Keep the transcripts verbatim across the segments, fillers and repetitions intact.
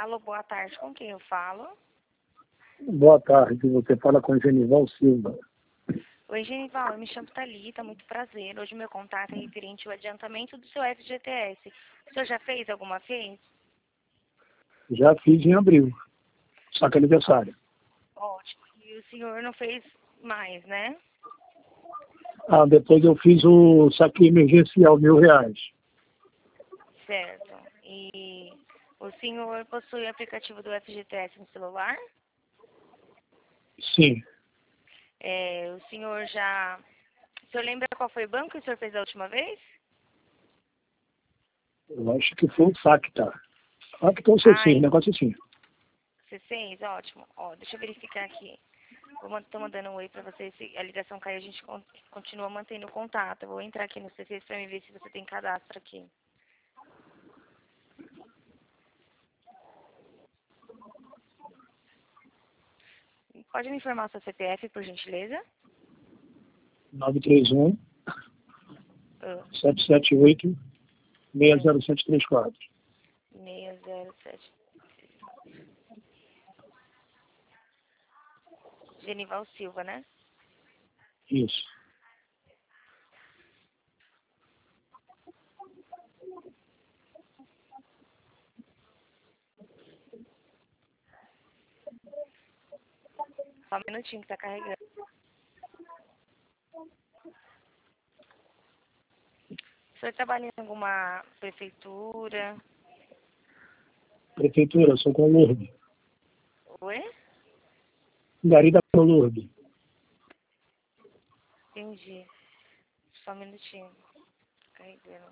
Alô, boa tarde. Com quem eu falo? Boa tarde, você fala com Genival Silva. Oi, Genival, eu me chamo Thalita, muito prazer. Hoje meu contato é referente ao adiantamento do seu F G T S. O senhor já fez alguma vez? Já fiz em abril, saque aniversário. Ótimo. E o senhor não fez mais, né? Ah, depois eu fiz o saque emergencial, mil reais. Certo. E o senhor possui o aplicativo do F G T S no celular? Sim, É, o senhor já... O senhor lembra qual foi o banco que o senhor fez a última vez? eu acho que foi o saque, tá? Ah, que então você sim, Ai, negócio assim. C seis, ótimo. Ó, deixa eu verificar aqui. Estou mandando um oi para você. Se a ligação cair, a gente con- continua mantendo o contato. Eu vou entrar aqui no C seis para me ver se você tem cadastro aqui. Pode me informar o seu C P F, por gentileza? nove três um, Ah, sete sete oito, seis zero sete três quatro. seis zero sete. Genival Silva, né? Isso. Só um minutinho que tá carregando. O senhor trabalha em alguma prefeitura? Prefeitura, sou com Lourdes. Oi? Garida com Lourdes. Entendi. Só um minutinho. Carregando.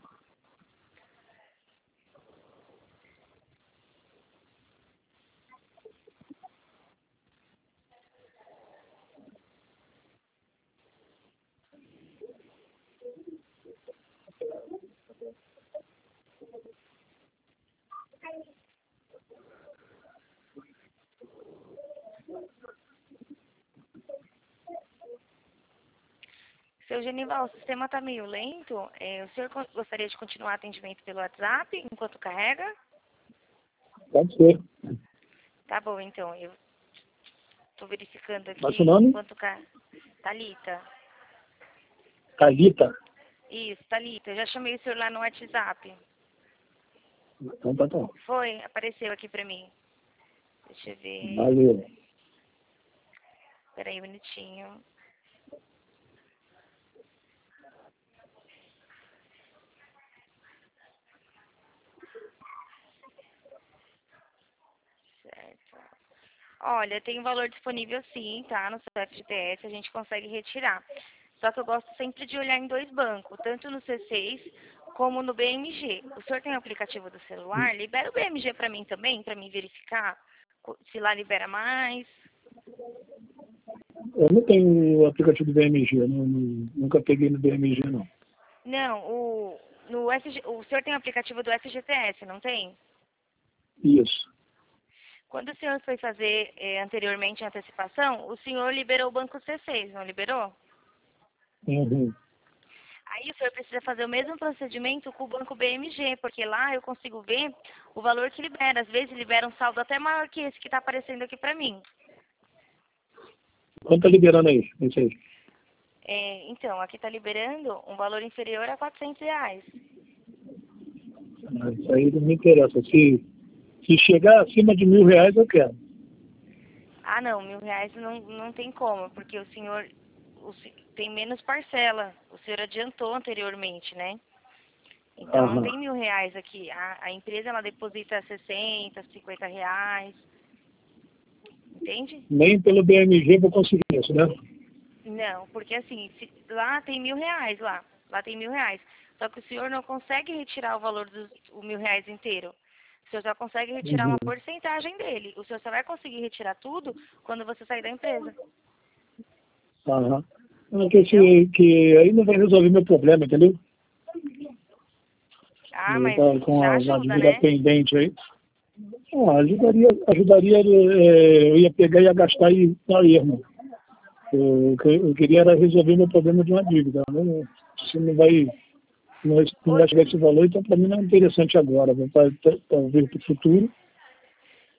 Seu Genival, o sistema está meio lento. É, o senhor co- gostaria de continuar atendimento pelo WhatsApp enquanto carrega? Pode ser. Tá bom, então. Eu estou verificando aqui Qual é o seu nome? enquanto carrega. Thalita. Thalita. Isso, Thalita. Eu já chamei o senhor lá no WhatsApp. Então tá bom. Foi? Apareceu aqui pra mim. Deixa eu ver. Valeu. Peraí um minutinho. Certo. Olha, tem um valor disponível sim, tá? No seu F G T S, a gente consegue retirar. Só que eu gosto sempre de olhar em dois bancos, tanto no C seis como no B M G. O senhor tem o aplicativo do celular? Libera o B M G pra mim também, pra mim verificar co- se lá libera mais. Eu não tenho o aplicativo do B M G, eu não, não- nunca peguei no B M G, não. Não, o, no F G, o senhor tem o aplicativo do F G T S, não tem? Isso. Quando o senhor foi fazer eh, anteriormente a antecipação, o senhor liberou o banco C seis, não liberou? Uhum. Aí o senhor precisa fazer o mesmo procedimento com o banco B M G, porque lá eu consigo ver o valor que libera. Às vezes libera um saldo até maior que esse que está aparecendo aqui para mim. Quanto tá liberando aí? Isso aí. É, então, aqui está liberando um valor inferior a quatrocentos reais. Ah, isso aí não me interessa. Se, se chegar acima de mil reais, eu quero. Ah, não, mil reais não, não tem como, porque o senhor o se- tem menos parcela. O senhor adiantou anteriormente, né? Então não Aham. tem mil reais aqui. A, a empresa ela deposita sessenta, cinquenta reais. Entende? Nem pelo B M G vou conseguir isso, né? Não, porque assim, se- lá tem mil reais lá. Lá tem mil reais. Só que o senhor não consegue retirar o valor dos o mil reais inteiro. O senhor só consegue retirar Uhum. uma porcentagem dele. O senhor só vai conseguir retirar tudo quando você sair da empresa. Aham. Não, que, Entendeu? esse, que aí não vai resolver meu problema, entendeu? Ah, Eu mas tava com já uma, uma ajuda, dívida né? pendente aí. Ah, ajudaria, ajudaria, é, eu ia pegar e ia gastar e dar erro. Eu, eu queria era resolver meu problema de uma dívida. Né? Se não vai, não não Ô, vai chegar esse valor, então para mim não é interessante agora. Talvez para o futuro.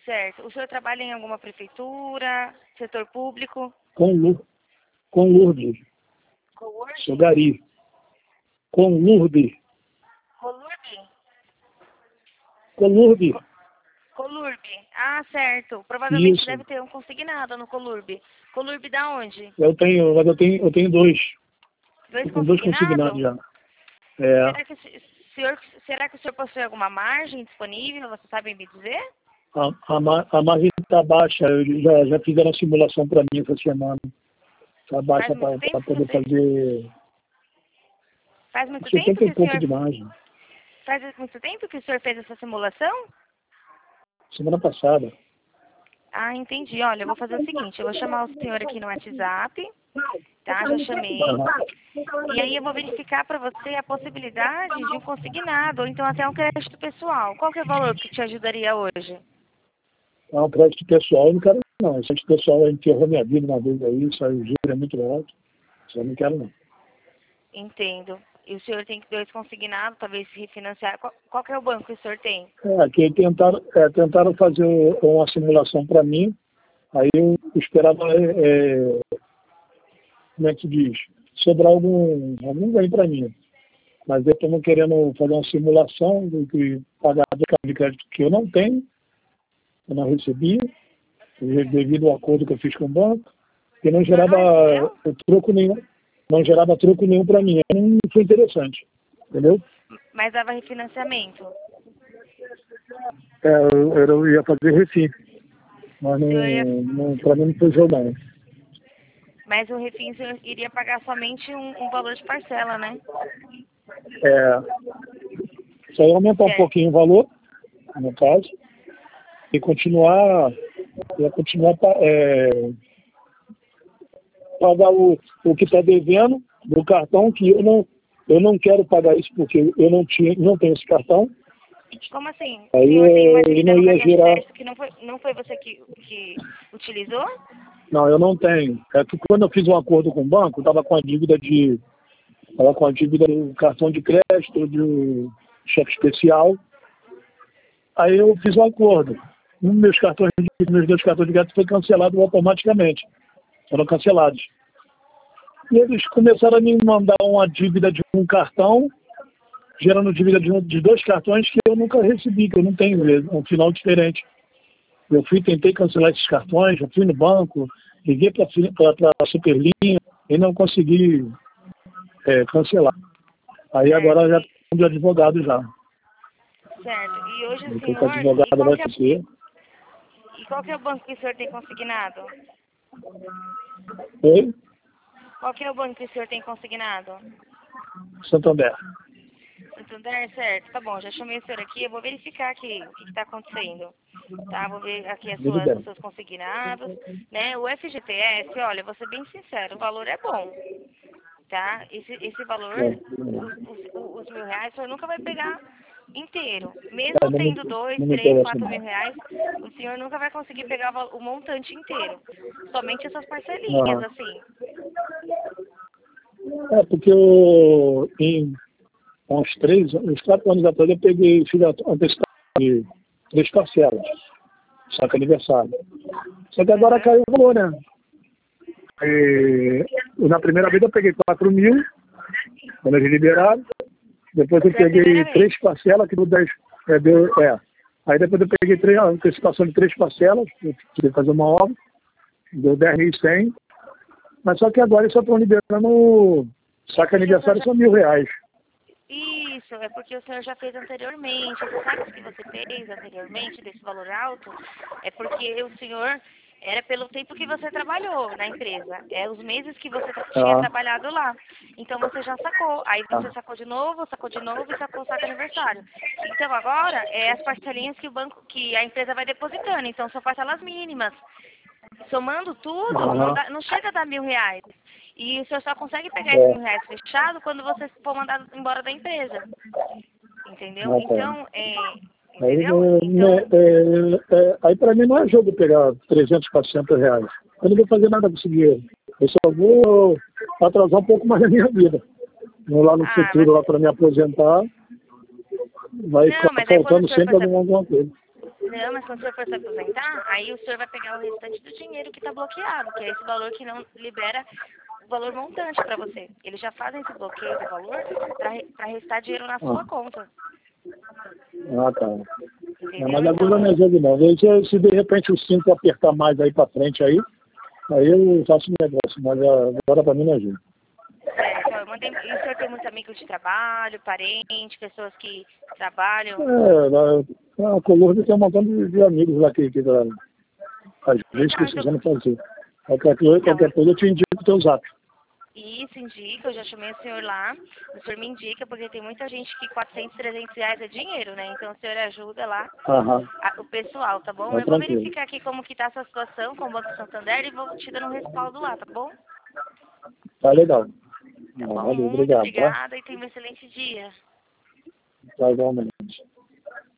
Certo. O senhor trabalha em alguma prefeitura, setor público? Com, Lu, com Lourdes. Com Word? Sou Gari. Com Lourdes. Colurbe? Com Lourdes. Colurbe. Ah, certo. Provavelmente Isso. deve ter um consignado no Colurbe. Colurbe da onde? Eu tenho, mas eu tenho, eu tenho dois. Dois Eu tenho dois consignados? consignados já. É, Será que, o se- senhor, será que o senhor possui alguma margem disponível? Você sabe me dizer? a, a, ma- a margem está baixa. Eu já, já fizeram a simulação para mim essa semana. Está baixa Faz muito para tempo que poder você... fazer Faz muito tempo setenta que e o pouco senhor... de margem. Faz muito tempo que o senhor fez essa simulação? Semana passada. Ah, entendi. Olha, eu vou fazer o seguinte, eu vou chamar o senhor aqui no WhatsApp, tá? Já chamei. Aham. E aí eu vou verificar para você a possibilidade de um consignado, ou então até um crédito pessoal. Qual que é o valor que te ajudaria hoje? Não, crédito pessoal eu não quero não. Crédito pessoal enterrou minha vida uma vez aí, saiu o giro é muito alto. Isso eu não quero não. Entendo. E o senhor tem dois consignados, talvez se refinanciar. Qual, qual que é o banco que o senhor tem? É, que tentaram, é, tentaram fazer uma simulação para mim, aí eu esperava, é, é, como é que se diz, sobrar algum, algum ganho para mim. Mas eu estou querendo fazer uma simulação do que pagar de cartão de crédito que eu não tenho, eu não recebi, devido ao acordo que eu fiz com o banco, que não O senhor gerava não recebeu? troco nenhum, não gerava troco nenhum para mim. Não foi interessante, entendeu? Mas dava refinanciamento. É, eu, eu ia fazer refim, mas O senhor ia... não, não, para mim não foi jogo não. Mas o refim o senhor iria pagar somente um, um valor de parcela, né? É, só ia aumentar um Certo. pouquinho o valor, no caso, e continuar, ia continuar é, pagar o, o que está devendo do cartão, que eu não, eu não quero pagar isso porque eu não, tinha, não tenho esse cartão. Como assim? O Aí senhor tem uma eu, dívida não no ia cartão de gerar. crédito que não foi, não foi você que, que utilizou? Não, eu não tenho. É que quando eu fiz um acordo com o banco, eu estava com a dívida de. Estava com a dívida do cartão de crédito, do cheque especial. Aí eu fiz um acordo. Um dos meus cartões de, meus dois cartões de crédito foi cancelado automaticamente. Foram cancelados. E eles começaram a me mandar uma dívida de um cartão, gerando dívida de, um, de dois cartões que eu nunca recebi, que eu não tenho, um final diferente. Eu fui, tentei cancelar esses cartões, eu fui no banco, liguei para a Superlinha e não consegui é, cancelar. Aí Certo. agora já E, estou de advogado já. certo. E hoje o Eu estou com senhor... advogado, E qual, vai que é, ser. e qual que é o banco que o senhor tem consignado? Oi? Qual que é o banco que o senhor tem consignado? Santander. Santander, certo. Tá bom, já chamei o senhor aqui. Eu vou verificar aqui o que está acontecendo. Tá, vou ver aqui as Tudo suas, bem. os seus consignados. Né? O F G T S, olha, vou ser bem sincero, o valor é bom. Tá? Esse, esse valor, É, os, os, os mil reais, o senhor nunca vai pegar inteiro. é, Mesmo não, me, tendo dois, não me três, interessa quatro não. mil reais, o senhor nunca vai conseguir pegar o, val- o montante inteiro. Somente essas parcelinhas, Aham. assim. É, porque eu, em uns três, uns quatro anos atrás, eu peguei, fiz a antecipação de três parcelas, só que aniversário. Só que agora Uhum. caiu o valor, né? E, na primeira vez eu peguei quatro mil, quando eles liberaram. Depois eu Foi a peguei primeira vez. três parcelas, que deu dez. É, deu, é. Aí depois eu peguei três, a antecipação de três parcelas, eu queria fazer uma obra, deu dez mil e cem. Mas só que agora eles só estão liberando, só que aniversário são mil reais. Isso, é porque o senhor já fez anteriormente. Você sabe o que você fez anteriormente desse valor alto? É porque o senhor era pelo tempo que você trabalhou na empresa. É os meses que você tra- tinha Ah, trabalhado lá. Então você já sacou. Aí você ah, sacou de novo, sacou de novo e sacou o saco aniversário. Então agora é as parcelinhas que o banco, que a empresa vai depositando. Então são parcelas mínimas. Somando tudo, não, ah, dá- não chega a dar mil reais. E o senhor só consegue pegar esses é, mil reais fechado quando você for mandado embora da empresa. Entendeu? ah, tá. Então, é, Aí, entendeu? né, Então, é, é, aí para mim não é jogo pegar trezentos, quatrocentos reais. Eu não vou fazer nada com esse dinheiro. Eu só vou atrasar um pouco mais a minha vida. Vou lá no ah, mas, futuro, lá para me aposentar, vai não, ficar mas aí quando o faltando senhor for sempre se, alguma, alguma coisa. Não, mas quando o senhor for se aposentar, aí o senhor vai pegar o restante do dinheiro que está bloqueado, que é esse valor que não libera o valor montante para você. Eles já fazem esse bloqueio do valor para restar dinheiro na sua Ah. conta. Ah, tá. Entendeu? Não, mas agora Então, não resolve não. Aí, se, se de repente o cinto apertar mais aí pra frente aí, aí eu faço um negócio, mas ah, agora pra mim não ajuda. é, então, eu mandei, e o senhor tem muitos amigos de trabalho, parentes, pessoas que trabalham? É, na, na Colômbia tem um montão de, de amigos lá que, que tá, às vezes Ah, então, precisando fazer. Qualquer coisa, então, qualquer coisa eu te indico o teu zap. isso indica, eu já chamei o senhor lá, o senhor me indica, porque tem muita gente que quatrocentos, trezentos reais é dinheiro, né? Então o senhor ajuda lá Aham, a- o pessoal, tá bom? tá Eu vou tranquilo. verificar aqui como que tá a sua situação com o Banco Santander e vou te dando um respaldo lá, tá bom? Tá legal. Tá Ah, bom? valeu, Muito obrigado, tá? obrigada e tenha um excelente dia. Tá igualmente.